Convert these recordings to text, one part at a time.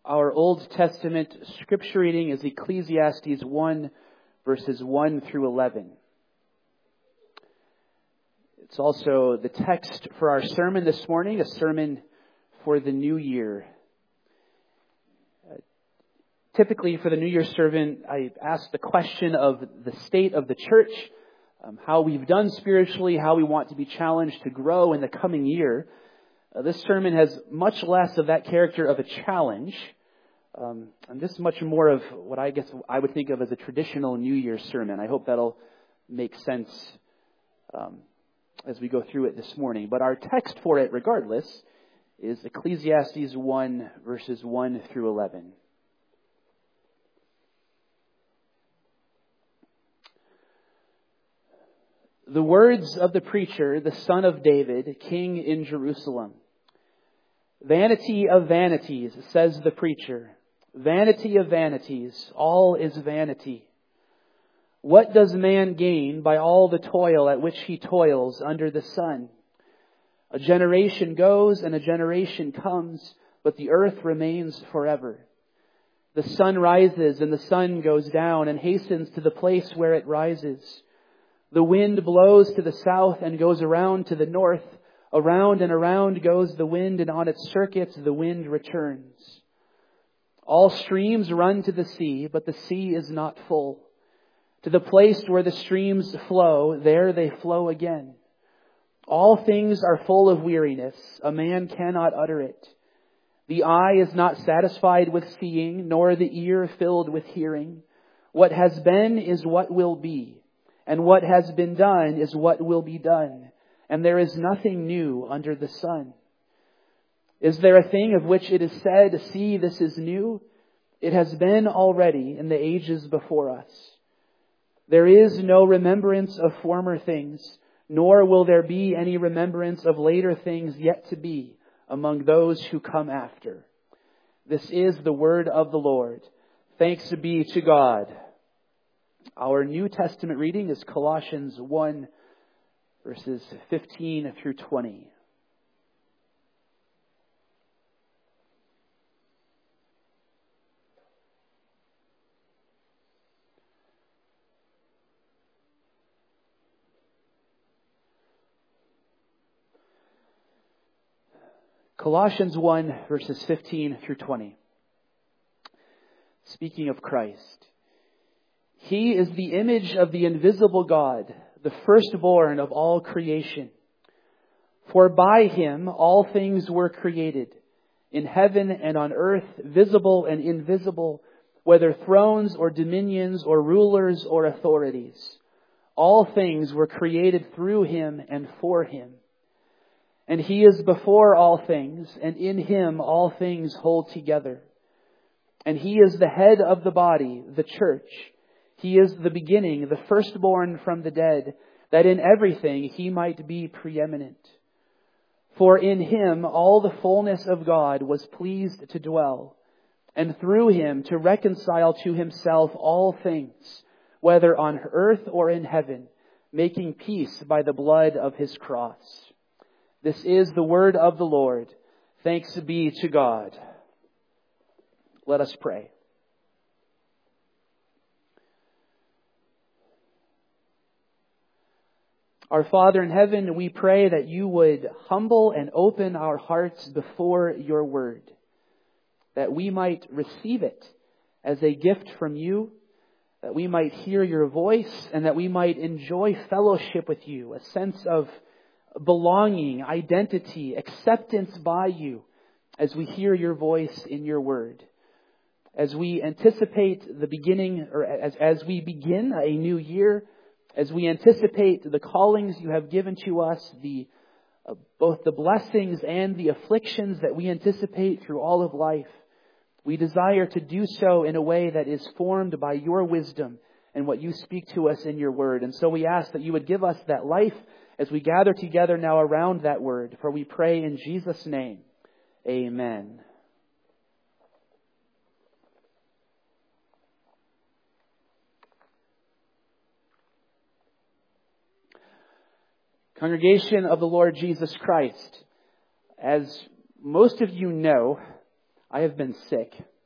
Our Old Testament scripture reading is Ecclesiastes 1, verses 1 through 11. It's also the text for our sermon this morning, a sermon for the new year. Typically for the New Year sermon, I ask the question of the state of the church, how we've done spiritually, how we want to be challenged to grow in the coming year. This sermon has much less of that character of a challenge, and this much more of what I guess I would think of as a traditional New Year sermon. I hope that'll make sense as we go through it this morning. But our text for it, regardless, is Ecclesiastes 1, verses 1 through 11. The words of the preacher, the son of David, king in Jerusalem. Vanity of vanities, says the preacher. Vanity of vanities, all is vanity. What does man gain by all the toil at which he toils under the sun? A generation goes and a generation comes, but the earth remains forever. The sun rises and the sun goes down and hastens to the place where it rises. The wind blows to the south and goes around to the north. Around and around goes the wind, and on its circuits the wind returns. All streams run to the sea, but the sea is not full. To the place where the streams flow, there they flow again. All things are full of weariness. A man cannot utter it. The eye is not satisfied with seeing, nor the ear filled with hearing. What has been is what will be, and what has been done is what will be done. And there is nothing new under the sun. Is there a thing of which it is said, see, this is new? It has been already in the ages before us. There is no remembrance of former things, nor will there be any remembrance of later things yet to be among those who come after. This is the word of the Lord. Thanks be to God. Our New Testament reading is Colossians 1, verses 15 through 20. Colossians 1, verses 15 through 20. Speaking of Christ. He is the image of the invisible God, the firstborn of all creation. For by Him all things were created, in heaven and on earth, visible and invisible, whether thrones or dominions or rulers or authorities. All things were created through Him and for Him. And He is before all things, and in Him all things hold together. And He is the head of the body, the church. He is the beginning, the firstborn from the dead, that in everything He might be preeminent. For in Him all the fullness of God was pleased to dwell, and through Him to reconcile to Himself all things, whether on earth or in heaven, making peace by the blood of His cross. This is the word of the Lord. Thanks be to God. Let us pray. Our Father in heaven, we pray that You would humble and open our hearts before Your word, that we might receive it as a gift from You, that we might hear Your voice, and that we might enjoy fellowship with You, a sense of belonging, identity, acceptance by You as we hear Your voice in Your word. As we anticipate the beginning, or as we begin a new year, as we anticipate the callings You have given to us, both the blessings and the afflictions that we anticipate through all of life, we desire to do so in a way that is formed by Your wisdom and what You speak to us in Your word. And so we ask that You would give us that life as we gather together now around that word. For we pray in Jesus' name. Amen. Congregation of the Lord Jesus Christ, as most of you know, I have been sick.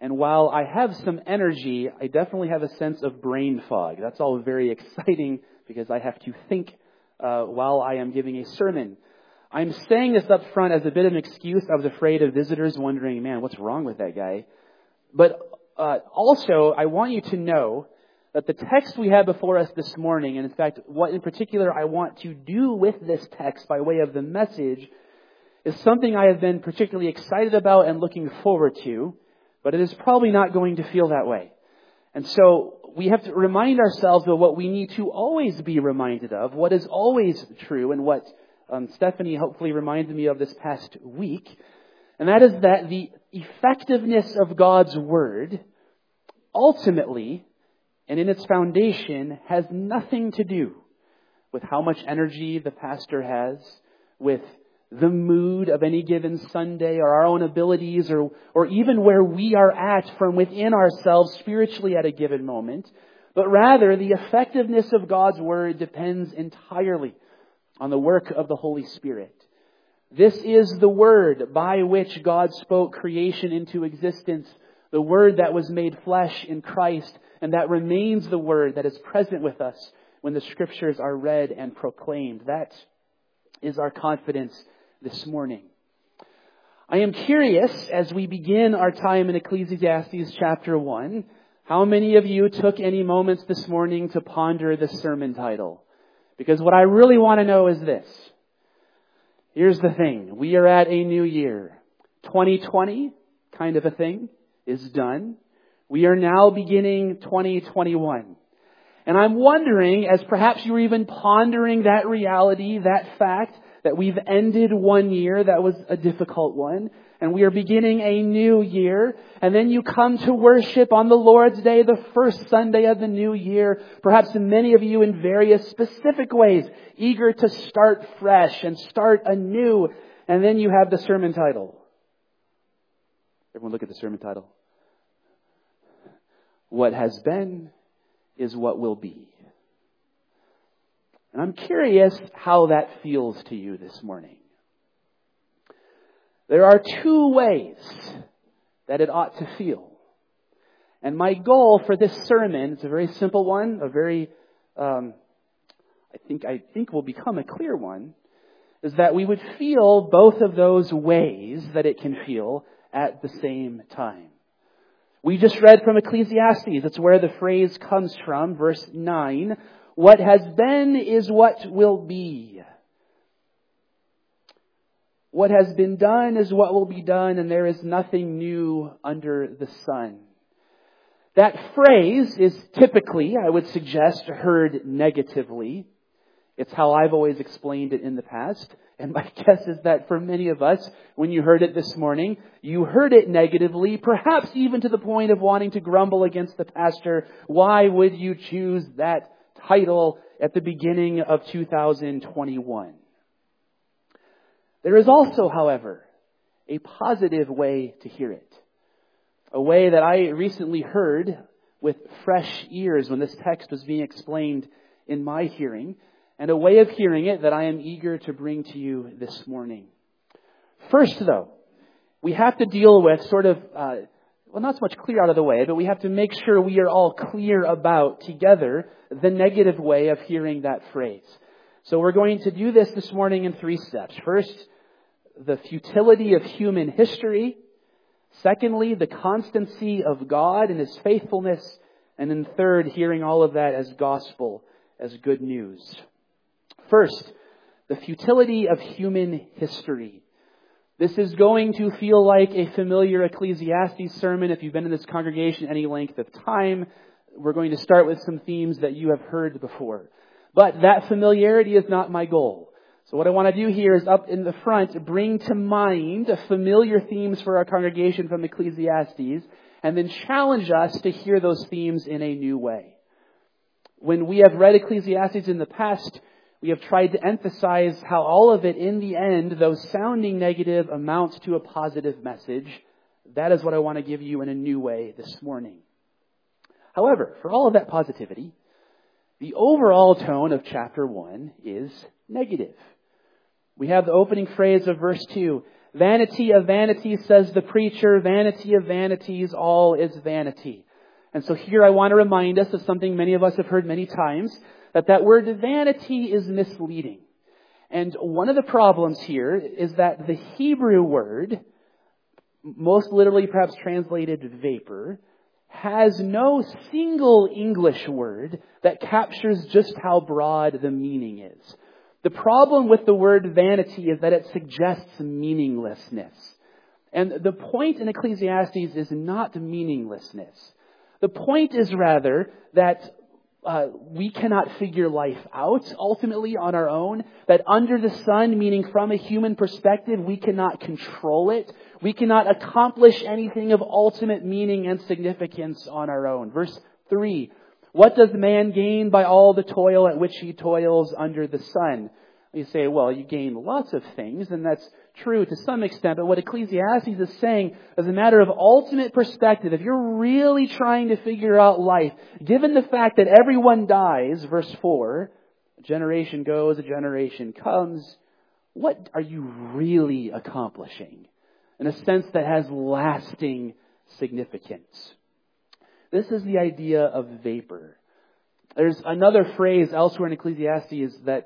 And while I have some energy, I definitely have a sense of brain fog. That's all very exciting because I have to think while I am giving a sermon. I'm saying this up front as a bit of an excuse. I was afraid of visitors wondering, man, what's wrong with that guy? But also, I want you to know that the text we have before us this morning, and in fact, what in particular I want to do with this text by way of the message, is something I have been particularly excited about and looking forward to, but it is probably not going to feel that way. And so we have to remind ourselves of what we need to always be reminded of, what is always true, and what Stephanie hopefully reminded me of this past week, and that is that the effectiveness of God's Word ultimately, and in its foundation, has nothing to do with how much energy the pastor has, with the mood of any given Sunday, or our own abilities, or even where we are at from within ourselves spiritually at a given moment. But rather, the effectiveness of God's Word depends entirely on the work of the Holy Spirit. This is the Word by which God spoke creation into existence, the Word that was made flesh in Christ, and that remains the Word that is present with us when the Scriptures are read and proclaimed. That is our confidence this morning. I am curious, as we begin our time in Ecclesiastes chapter 1, how many of you took any moments this morning to ponder the sermon title? Because what I really want to know is this. Here's the thing. We are at a new year. 2020, kind of a thing, is done. We are now beginning 2021. And I'm wondering, as perhaps you're even pondering that reality, that fact, that we've ended one year that was a difficult one, and we are beginning a new year, and then you come to worship on the Lord's Day, the first Sunday of the new year, perhaps many of you in various specific ways, eager to start fresh and start anew, and then you have the sermon title. Everyone look at the sermon title. What has been is what will be. And I'm curious how that feels to you this morning. There are two ways that it ought to feel. And my goal for this sermon, it's a very simple one, a very, I think will become a clear one, is that we would feel both of those ways that it can feel at the same time. We just read from Ecclesiastes. It's where the phrase comes from, verse 9. What has been is what will be. What has been done is what will be done, and there is nothing new under the sun. That phrase is typically, I would suggest, heard negatively. It's how I've always explained it in the past. And my guess is that for many of us, when you heard it this morning, you heard it negatively, perhaps even to the point of wanting to grumble against the pastor. Why would you choose that title at the beginning of 2021? There is also, however, a positive way to hear it. A way that I recently heard with fresh ears when this text was being explained in my hearing, and a way of hearing it that I am eager to bring to you this morning. First, though, we have to deal with sort of, not so much clear out of the way, but we have to make sure we are all clear about together the negative way of hearing that phrase. So we're going to do this morning in 3 steps. First, the futility of human history. Secondly, the constancy of God and His faithfulness. And then third, hearing all of that as gospel, as good news. First, the futility of human history. This is going to feel like a familiar Ecclesiastes sermon if you've been in this congregation any length of time. We're going to start with some themes that you have heard before. But that familiarity is not my goal. So what I want to do here is up in the front, bring to mind familiar themes for our congregation from Ecclesiastes, and then challenge us to hear those themes in a new way. When we have read Ecclesiastes in the past, we have tried to emphasize how all of it, in the end, though sounding negative, amounts to a positive message. That is what I want to give you in a new way this morning. However, for all of that positivity, the overall tone of chapter 1 is negative. We have the opening phrase of verse 2. Vanity of vanities, says the preacher, vanity of vanities, all is vanity. And so here I want to remind us of something many of us have heard many times, that word vanity is misleading. And one of the problems here is that the Hebrew word, most literally perhaps translated vapor, has no single English word that captures just how broad the meaning is. The problem with the word vanity is that it suggests meaninglessness. And the point in Ecclesiastes is not meaninglessness. The point is rather that we cannot figure life out ultimately on our own. That under the sun, meaning from a human perspective, we cannot control it. We cannot accomplish anything of ultimate meaning and significance on our own. Verse 3. What does man gain by all the toil at which he toils under the sun? You say, well, you gain lots of things, and that's true to some extent. But what Ecclesiastes is saying, as a matter of ultimate perspective, if you're really trying to figure out life, given the fact that everyone dies, verse 4, a generation goes, a generation comes, what are you really accomplishing in a sense that has lasting significance? This is the idea of vapor. There's another phrase elsewhere in Ecclesiastes that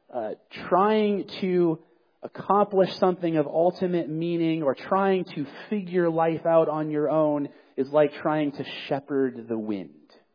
trying to accomplish something of ultimate meaning or trying to figure life out on your own is like trying to shepherd the wind.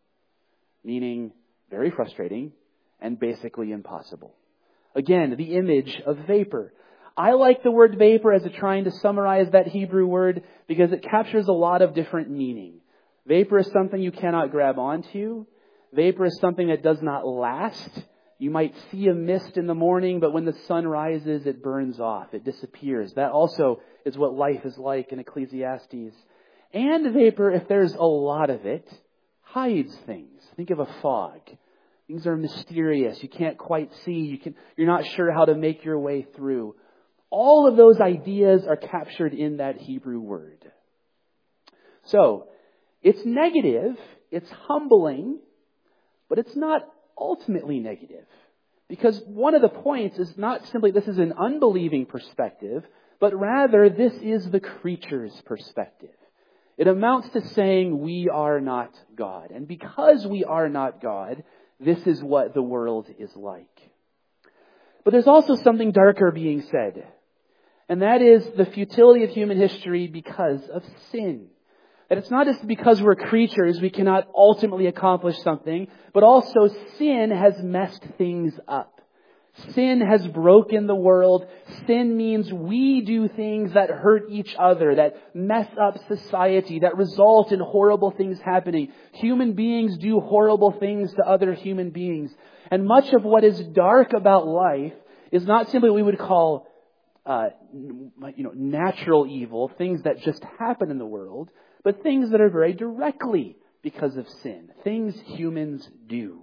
Meaning very frustrating and basically impossible. Again, the image of vapor. I like the word vapor as trying to summarize that Hebrew word because it captures a lot of different meaning. Vapor is something you cannot grab onto. Vapor is something that does not last. You might see a mist in the morning, but when the sun rises, it burns off. It disappears. That also is what life is like in Ecclesiastes. And vapor, if there's a lot of it, hides things. Think of a fog. Things are mysterious. You can't quite see. You're not sure how to make your way through. All of those ideas are captured in that Hebrew word. So, it's negative, it's humbling, but it's not ultimately negative. Because one of the points is not simply this is an unbelieving perspective, but rather this is the creature's perspective. It amounts to saying we are not God. And because we are not God, this is what the world is like. But there's also something darker being said. And that is the futility of human history because of sin. That it's not just because we're creatures we cannot ultimately accomplish something, but also sin has messed things up. Sin has broken the world. Sin means we do things that hurt each other, that mess up society, that result in horrible things happening. Human beings do horrible things to other human beings. And much of what is dark about life is not simply what we would call natural evil, things that just happen in the world, but things that are very directly because of sin. Things humans do.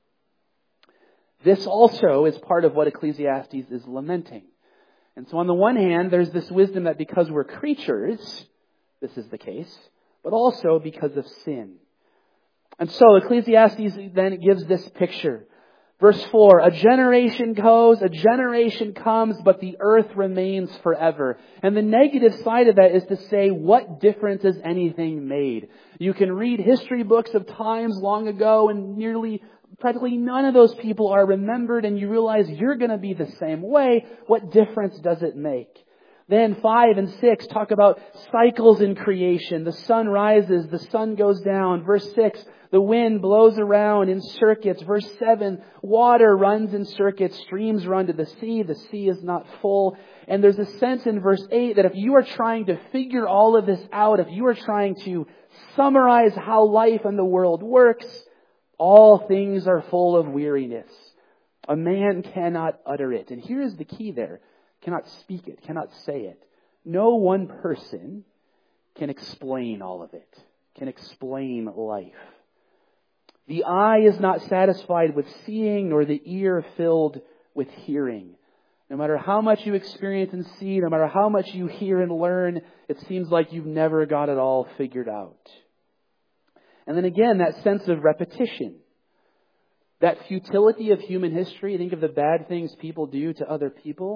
This also is part of what Ecclesiastes is lamenting. And so on the one hand, there's this wisdom that because we're creatures, this is the case, but also because of sin. And so Ecclesiastes then gives this picture. Verse 4, a generation goes, a generation comes, but the earth remains forever. And the negative side of that is to say, what difference has anything made? You can read history books of times long ago and practically none of those people are remembered, and you realize you're going to be the same way. What difference does it make? Then 5 and 6 talk about cycles in creation. The sun rises, the sun goes down. Verse 6, the wind blows around in circuits. Verse 7, water runs in circuits. Streams run to the sea is not full. And there's a sense in verse 8 that if you are trying to figure all of this out, if you are trying to summarize how life and the world works, all things are full of weariness. A man cannot utter it. And here's the key there. Cannot speak it, cannot say it. No one person can explain all of it, can explain life. The eye is not satisfied with seeing, nor the ear filled with hearing. No matter how much you experience and see, no matter how much you hear and learn, it seems like you've never got it all figured out. And then again, that sense of repetition. That futility of human history, think of the bad things people do to other people.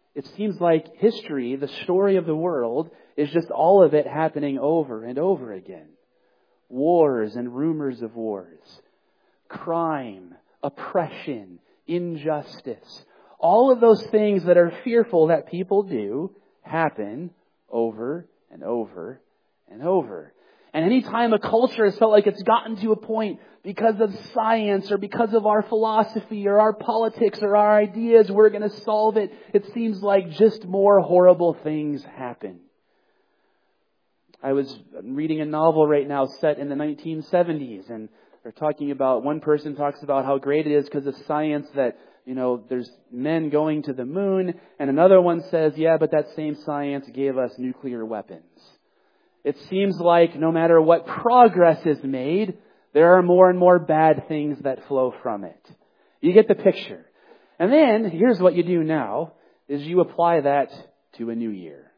It seems like history, the story of the world, is just all of it happening over and over again. Wars and rumors of wars. Crime, oppression, injustice. All of those things that are fearful that people do happen over and over and over. And anytime a culture has felt like it's gotten to a point because of science or because of our philosophy or our politics or our ideas, we're going to solve it, it seems like just more horrible things happen. I was reading a novel right now set in the 1970s, and they're talking about, one person talks about how great it is because of science that, there's men going to the moon, and another one says, yeah, but that same science gave us nuclear weapons. It seems like no matter what progress is made, there are more and more bad things that flow from it. You get the picture. And then, here's what you do now, is you apply that to a new year.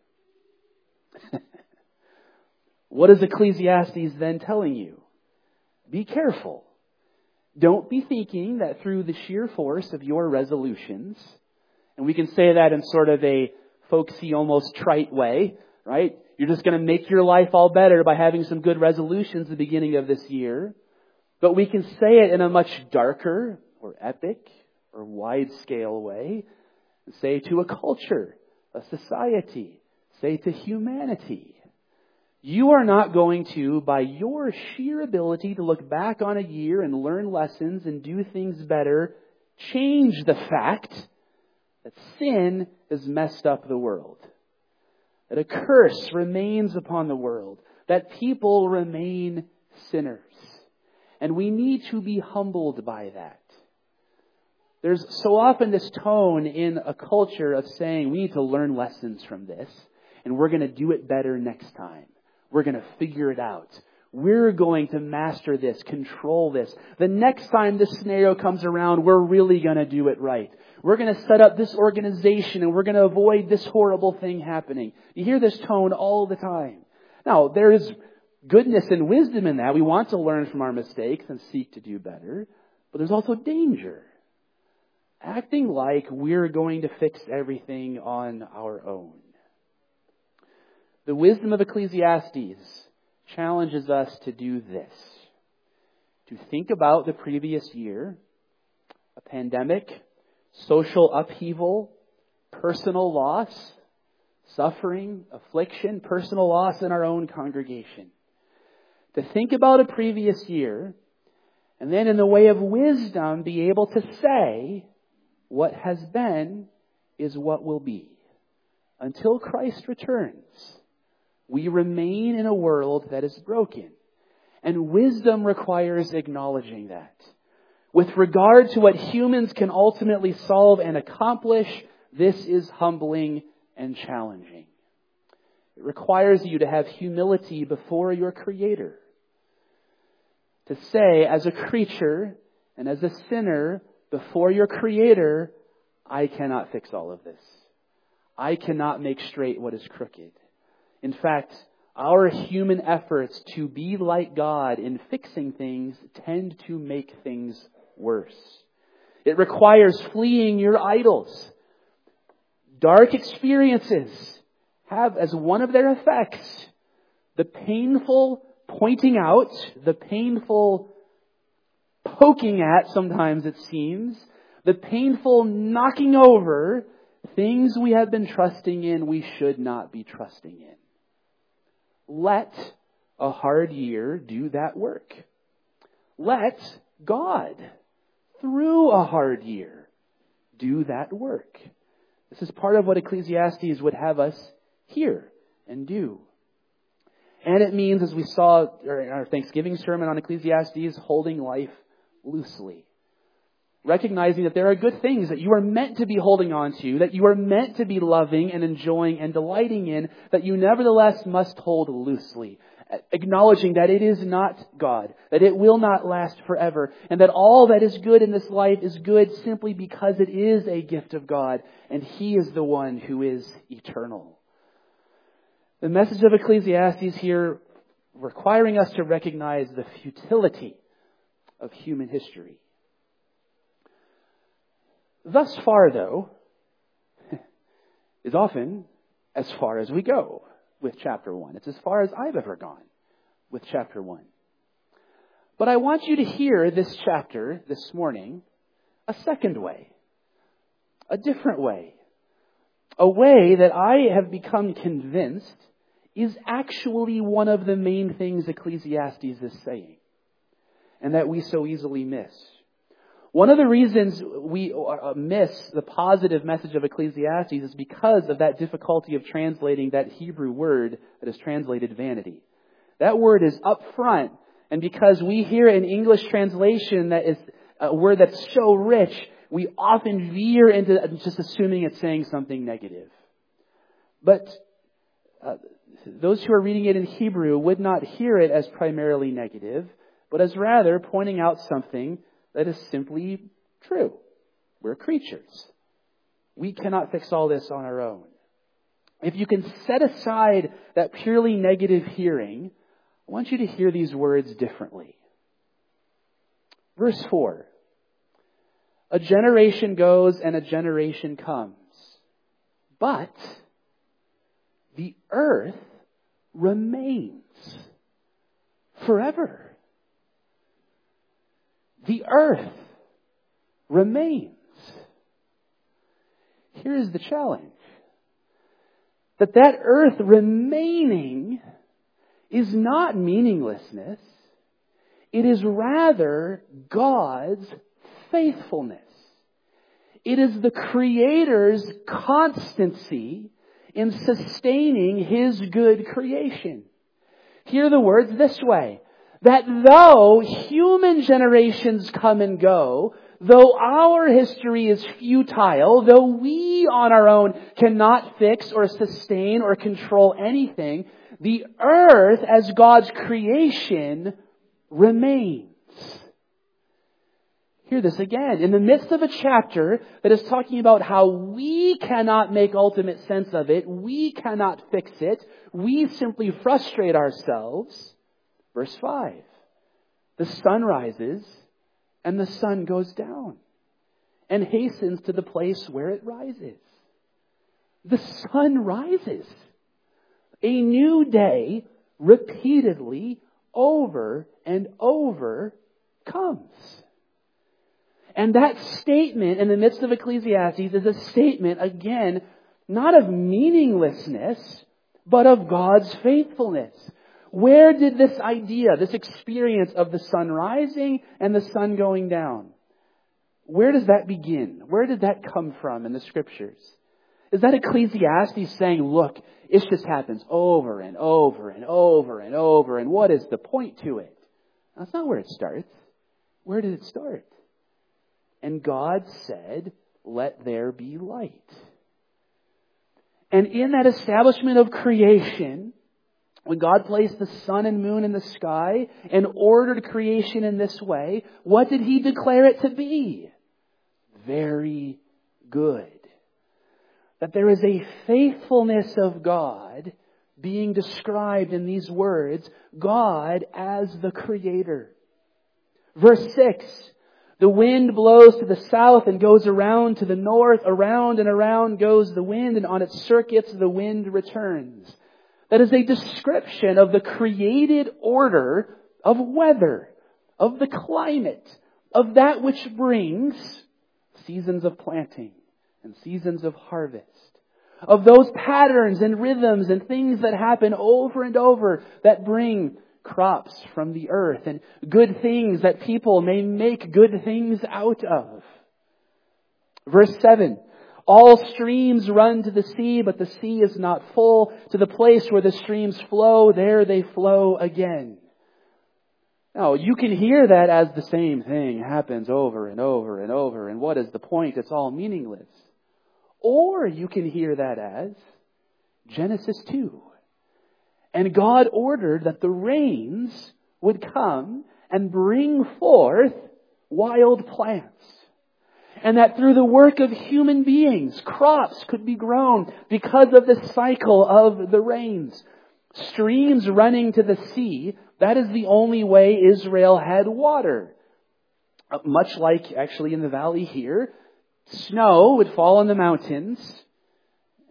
What is Ecclesiastes then telling you? Be careful. Don't be thinking that through the sheer force of your resolutions, and we can say that in sort of a folksy, almost trite way, right? You're just going to make your life all better by having some good resolutions at the beginning of this year. But we can say it in a much darker or epic or wide-scale way. Say to a culture, a society, say to humanity. You are not going to, by your sheer ability to look back on a year and learn lessons and do things better, change the fact that sin has messed up the world. That a curse remains upon the world. That people remain sinners. And we need to be humbled by that. There's so often this tone in a culture of saying we need to learn lessons from this and we're going to do it better next time. We're going to figure it out. We're going to master this, control this. The next time this scenario comes around, we're really going to do it right. We're going to set up this organization and we're going to avoid this horrible thing happening. You hear this tone all the time. Now, there is goodness and wisdom in that. We want to learn from our mistakes and seek to do better. But there's also danger. Acting like we're going to fix everything on our own. The wisdom of Ecclesiastes challenges us to do this. To think about the previous year, a pandemic, social upheaval, personal loss, suffering, affliction, personal loss in our own congregation. To think about a previous year, and then in the way of wisdom, be able to say, what has been is what will be. Until Christ returns, we remain in a world that is broken. And wisdom requires acknowledging that. With regard to what humans can ultimately solve and accomplish, this is humbling and challenging. It requires you to have humility before your Creator. To say, as a creature and as a sinner before your Creator, I cannot fix all of this. I cannot make straight what is crooked. In fact, our human efforts to be like God in fixing things tend to make things worse. It requires fleeing your idols. Dark experiences have as one of their effects the painful pointing out, the painful poking at, sometimes it seems, the painful knocking over things we have been trusting in we should not be trusting in. Let a hard year do that work. Let God, through a hard year, do that work. This is part of what Ecclesiastes would have us hear and do. And it means, as we saw in our Thanksgiving sermon on Ecclesiastes, holding life loosely. Recognizing that there are good things that you are meant to be holding on to, that you are meant to be loving and enjoying and delighting in, that you nevertheless must hold loosely. Acknowledging that it is not God, that it will not last forever, and that all that is good in this life is good simply because it is a gift of God, and He is the one who is eternal. The message of Ecclesiastes here requiring us to recognize the futility of human history. Thus far, though, is often as far as we go with chapter 1. It's as far as I've ever gone with chapter 1. But I want you to hear this chapter this morning a second way, a different way, a way that I have become convinced is actually one of the main things Ecclesiastes is saying, and that we so easily miss. One of the reasons we miss the positive message of Ecclesiastes is because of that difficulty of translating that Hebrew word that is translated vanity. That word is up front, and because we hear an English translation that is a word that's so rich, we often veer into just assuming it's saying something negative. But those who are reading it in Hebrew would not hear it as primarily negative, but as rather pointing out something that is simply true. We're creatures. We cannot fix all this on our own. If you can set aside that purely negative hearing, I want you to hear these words differently. Verse 4. A generation goes and a generation comes, but the earth remains forever. The earth remains. Here's the challenge. That earth remaining is not meaninglessness. It is rather God's faithfulness. It is the Creator's constancy in sustaining His good creation. Hear the words this way. That though human generations come and go, though our history is futile, though we on our own cannot fix or sustain or control anything, the earth as God's creation remains. Hear this again. In the midst of a chapter that is talking about how we cannot make ultimate sense of it, we cannot fix it, we simply frustrate ourselves. Verse 5, the sun rises and the sun goes down and hastens to the place where it rises. The sun rises. A new day repeatedly over and over comes. And that statement in the midst of Ecclesiastes is a statement, again, not of meaninglessness, but of God's faithfulness. Where did this idea, this experience of the sun rising and the sun going down, where does that begin? Where did that come from in the Scriptures? Is that Ecclesiastes saying, look, it just happens over and over and over and over, and what is the point to it? That's not where it starts. Where did it start? And God said, let there be light. And in that establishment of creation, when God placed the sun and moon in the sky and ordered creation in this way, what did He declare it to be? Very good. That there is a faithfulness of God being described in these words, God as the Creator. Verse 6, the wind blows to the south and goes around to the north, around and around goes the wind, and on its circuits the wind returns. That is a description of the created order of weather, of the climate, of that which brings seasons of planting and seasons of harvest, of those patterns and rhythms and things that happen over and over that bring crops from the earth and good things that people may make good things out of. Verse 7. All streams run to the sea, but the sea is not full. To the place where the streams flow, there they flow again. Now, you can hear that as the same thing happens over and over and over. And what is the point? It's all meaningless. Or you can hear that as Genesis 2. And God ordered that the rains would come and bring forth wild plants. And that through the work of human beings, crops could be grown because of the cycle of the rains. Streams running to the sea, that is the only way Israel had water. Much like actually in the valley here, snow would fall on the mountains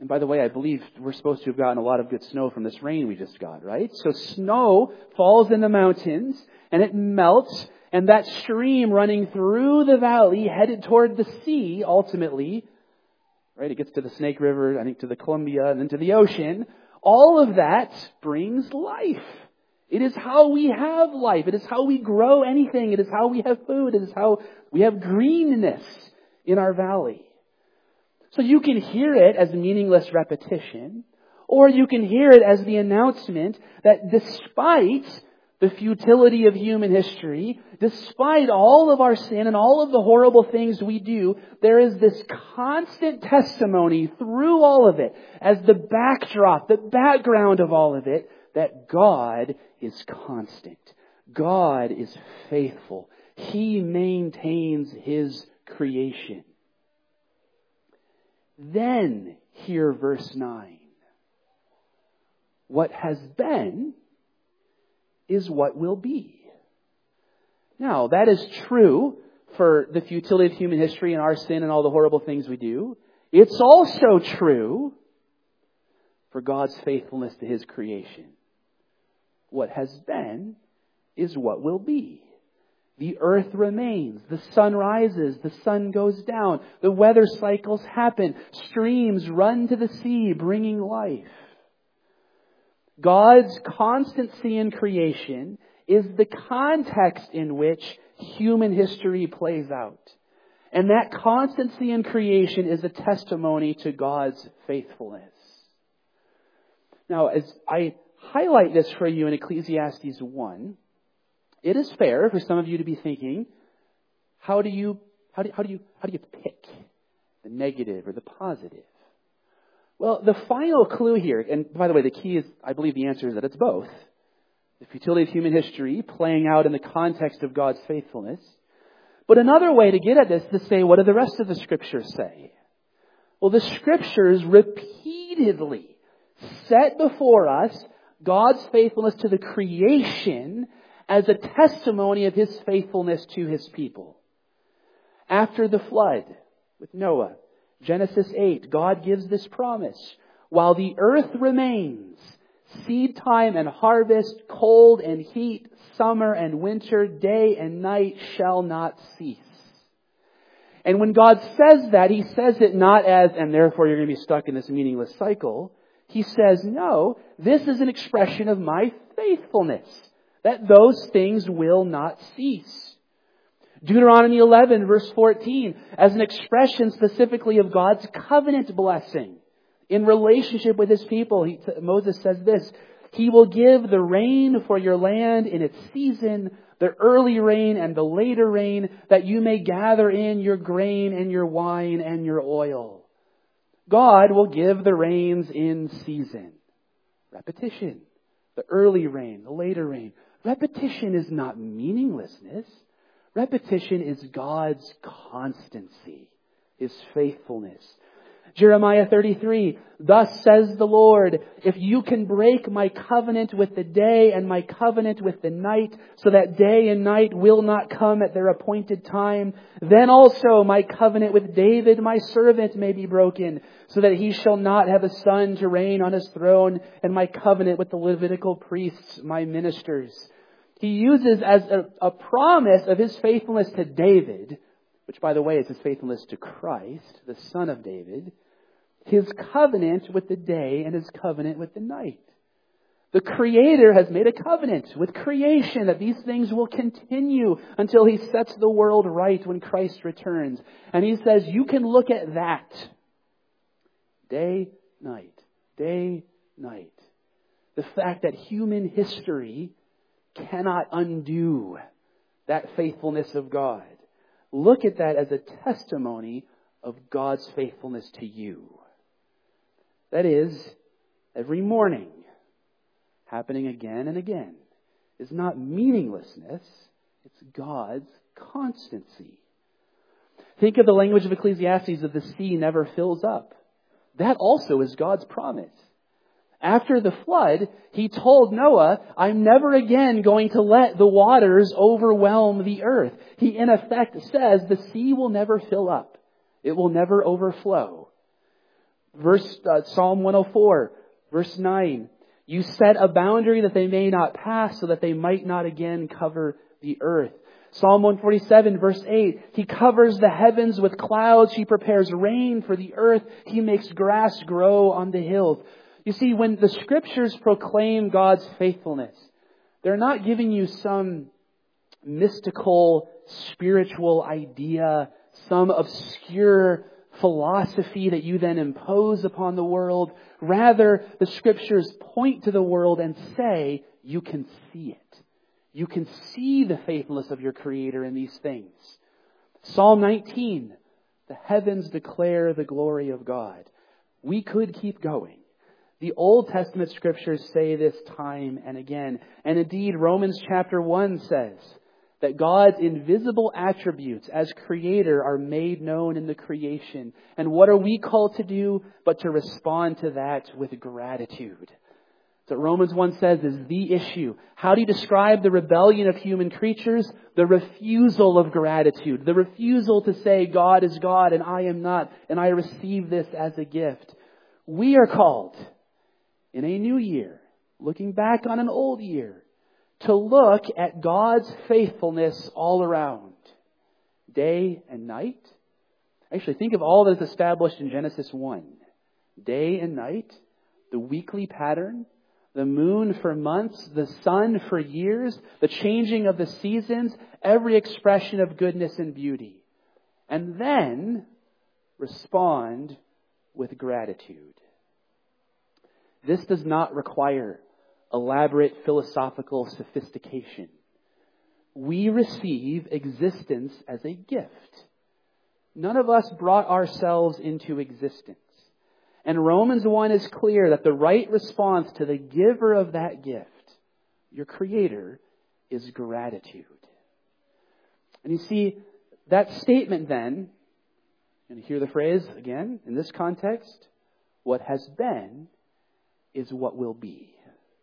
And by the way, I believe we're supposed to have gotten a lot of good snow from this rain we just got, right? So snow falls in the mountains and it melts, and that stream running through the valley headed toward the sea ultimately, right? It gets to the Snake River, I think to the Columbia, and then to the ocean. All of that brings life. It is how we have life. It is how we grow anything. It is how we have food. It is how we have greenness in our valley. So you can hear it as meaningless repetition, or you can hear it as the announcement that despite the futility of human history, despite all of our sin and all of the horrible things we do, there is this constant testimony through all of it, as the backdrop, the background of all of it, that God is constant. God is faithful. He maintains His creation. Then, hear verse 9. What has been is what will be. Now, that is true for the futility of human history and our sin and all the horrible things we do. It's also true for God's faithfulness to His creation. What has been is what will be. The earth remains. The sun rises. The sun goes down. The weather cycles happen. Streams run to the sea, bringing life. God's constancy in creation is the context in which human history plays out. And that constancy in creation is a testimony to God's faithfulness. Now, as I highlight this for you in Ecclesiastes 1, it is fair for some of you to be thinking, how do you pick the negative or the positive? Well, the final clue here, and by the way, the key is, I believe the answer is that it's both. The futility of human history playing out in the context of God's faithfulness. But another way to get at this is to say, what do the rest of the Scriptures say? Well, the Scriptures repeatedly set before us God's faithfulness to the creation as a testimony of His faithfulness to His people. After the flood with Noah, Genesis 8, God gives this promise. While the earth remains, seed time and harvest, cold and heat, summer and winter, day and night shall not cease. And when God says that, He says it not as, and therefore you're going to be stuck in this meaningless cycle. He says, no, this is an expression of my faithfulness, that those things will not cease. Deuteronomy 11, verse 14, as an expression specifically of God's covenant blessing in relationship with His people. Moses says this, He will give the rain for your land in its season, the early rain and the later rain, that you may gather in your grain and your wine and your oil. God will give the rains in season. Repetition. The early rain, the later rain. Repetition is not meaninglessness. Repetition is God's constancy, His faithfulness. Jeremiah 33, thus says the Lord, if you can break my covenant with the day and my covenant with the night, so that day and night will not come at their appointed time, then also my covenant with David, my servant, may be broken, so that he shall not have a son to reign on his throne, and my covenant with the Levitical priests, my ministers. He uses as a promise of His faithfulness to David, which by the way is His faithfulness to Christ, the Son of David, His covenant with the day and His covenant with the night. The Creator has made a covenant with creation that these things will continue until He sets the world right when Christ returns. And He says, you can look at that. Day, night. Day, night. The fact that human history cannot undo that faithfulness of God. Look at that as a testimony of God's faithfulness to you. That is, every morning, happening again and again, is not meaninglessness, it's God's constancy. Think of the language of Ecclesiastes of the sea never fills up. That also is God's promise. After the flood, He told Noah, I'm never again going to let the waters overwhelm the earth. He in effect says the sea will never fill up. It will never overflow. Psalm 104, verse 9. You set a boundary that they may not pass, so that they might not again cover the earth. Psalm 147, verse 8. He covers the heavens with clouds. He prepares rain for the earth. He makes grass grow on the hills. You see, when the Scriptures proclaim God's faithfulness, they're not giving you some mystical, spiritual idea, some obscure philosophy that you then impose upon the world. Rather, the Scriptures point to the world and say, you can see it. You can see the faithfulness of your Creator in these things. Psalm 19, the heavens declare the glory of God. We could keep going. The Old Testament Scriptures say this time and again. And indeed, Romans chapter 1 says that God's invisible attributes as Creator are made known in the creation. And what are we called to do but to respond to that with gratitude? So Romans 1 says is the issue. How do you describe the rebellion of human creatures? The refusal of gratitude. The refusal to say God is God and I am not, and I receive this as a gift. We are called in a new year, looking back on an old year, to look at God's faithfulness all around, day and night. Actually, think of all that is established in Genesis 1. Day and night, the weekly pattern, the moon for months, the sun for years, the changing of the seasons, every expression of goodness and beauty. And then respond with gratitude. This does not require elaborate philosophical sophistication. We receive existence as a gift. None of us brought ourselves into existence. And Romans 1 is clear that the right response to the giver of that gift, your Creator, is gratitude. And you see, that statement then, and hear the phrase again in this context, what has been is what will be.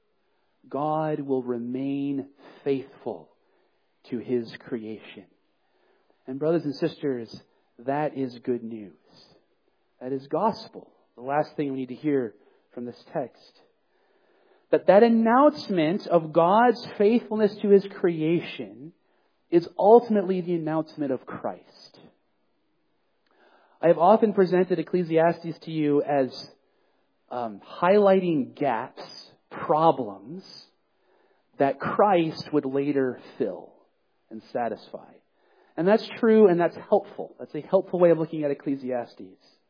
God will remain faithful to His creation. And brothers and sisters, that is good news. That is gospel. The last thing we need to hear from this text. That announcement of God's faithfulness to His creation is ultimately the announcement of Christ. I have often presented Ecclesiastes to you as highlighting gaps, problems that Christ would later fill and satisfy. And that's true and that's helpful. That's a helpful way of looking at Ecclesiastes.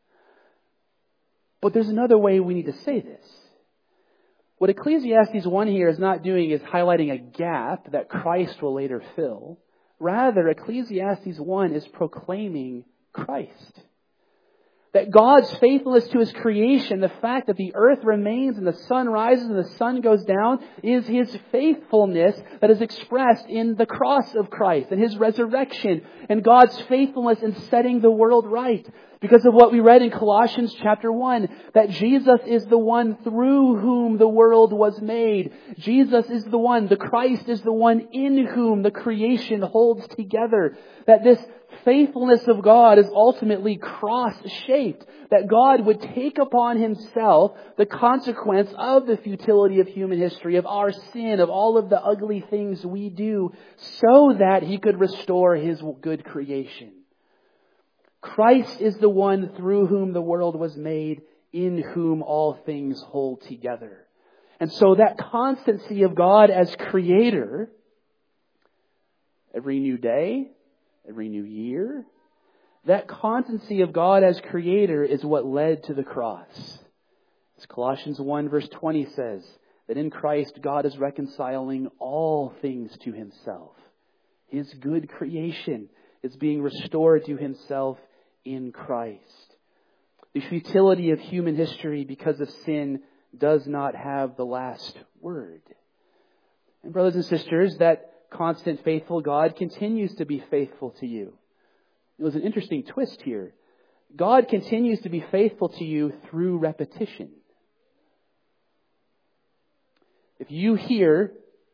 But there's another way we need to say this. What Ecclesiastes 1 here is not doing is highlighting a gap that Christ will later fill. Rather, Ecclesiastes 1 is proclaiming Christ. That God's faithfulness to His creation, the fact that the earth remains and the sun rises and the sun goes down, is His faithfulness that is expressed in the cross of Christ and His resurrection, and God's faithfulness in setting the world right. Because of what we read in Colossians chapter 1, that Jesus is the one through whom the world was made. Jesus is the one, the Christ is the one in whom the creation holds together. That this faithfulness of God is ultimately cross-shaped. That God would take upon Himself the consequence of the futility of human history, of our sin, of all of the ugly things we do, so that He could restore His good creation. Christ is the one through whom the world was made, in whom all things hold together. And so that constancy of God as Creator, every new day, every new year, that constancy of God as Creator is what led to the cross. As Colossians 1 verse 20 says, that in Christ God is reconciling all things to Himself. His good creation is being restored to Himself in Christ. The futility of human history because of sin does not have the last word. And brothers and sisters, that constant faithful God continues to be faithful to you. It was an interesting twist here. God continues to be faithful to you through repetition. If you hear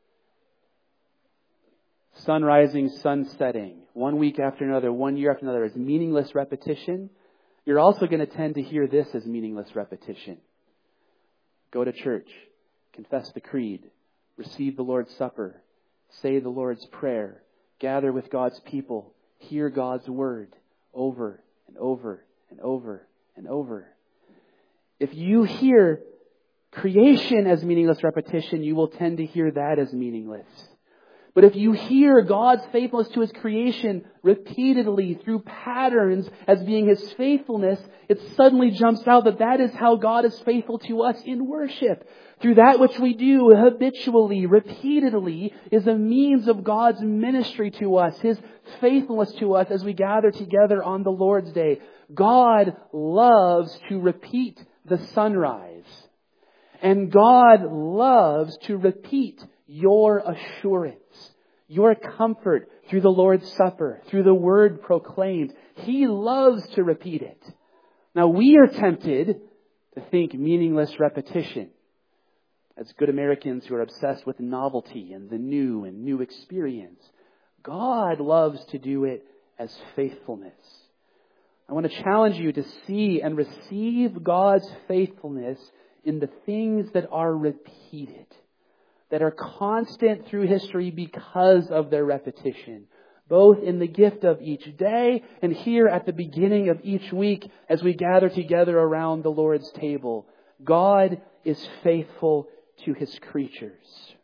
sun rising, sun setting, one week after another, one year after another, as meaningless repetition, You're also going to tend to hear this as meaningless repetition. Go to church, confess the creed, receive the Lord's Supper, say the Lord's Prayer, gather with God's people, hear God's Word over and over and over and over. If you hear creation as meaningless repetition, you will tend to hear that as meaningless. But if you hear God's faithfulness to His creation repeatedly through patterns as being His faithfulness, it suddenly jumps out that that is how God is faithful to us in worship. Through that which we do habitually, repeatedly, is a means of God's ministry to us, His faithfulness to us as we gather together on the Lord's Day. God loves to repeat the sunrise. And God loves to repeat your assurance, your comfort through the Lord's Supper, through the Word proclaimed. He loves to repeat it. Now we are tempted to think meaningless repetition. As good Americans who are obsessed with novelty and the new and new experience, God loves to do it as faithfulness. I want to challenge you to see and receive God's faithfulness in the things that are repeated, that are constant through history because of their repetition, both in the gift of each day and here at the beginning of each week as we gather together around the Lord's table. God is faithful to His creatures.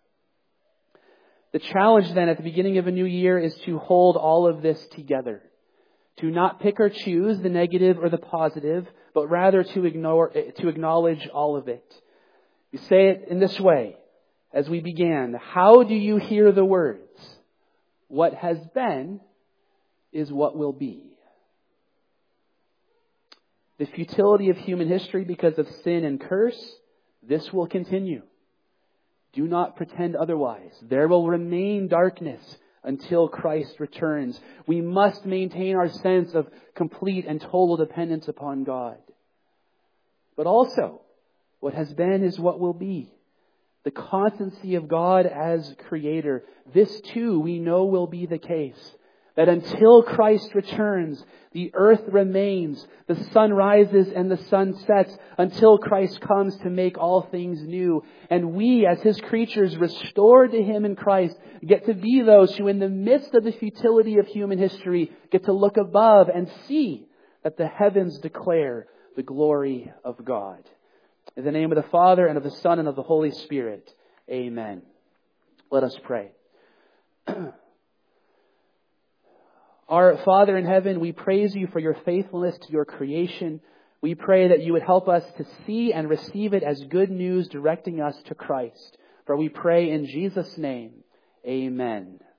The challenge then at the beginning of a new year is to hold all of this together. To not pick or choose the negative or the positive, but rather to acknowledge all of it. You say it in this way, as we began. How do you hear the words? What has been is what will be. The futility of human history because of sin and curse, this will continue. Do not pretend otherwise. There will remain darkness until Christ returns. We must maintain our sense of complete and total dependence upon God. But also, what has been is what will be. The constancy of God as Creator. This too we know will be the case. That until Christ returns, the earth remains, the sun rises and the sun sets until Christ comes to make all things new. And we, as His creatures restored to Him in Christ, get to be those who in the midst of the futility of human history get to look above and see that the heavens declare the glory of God. In the name of the Father, and of the Son, and of the Holy Spirit. Amen. Let us pray. Our Father in heaven, we praise You for Your faithfulness to Your creation. We pray that You would help us to see and receive it as good news directing us to Christ. For we pray in Jesus' name. Amen.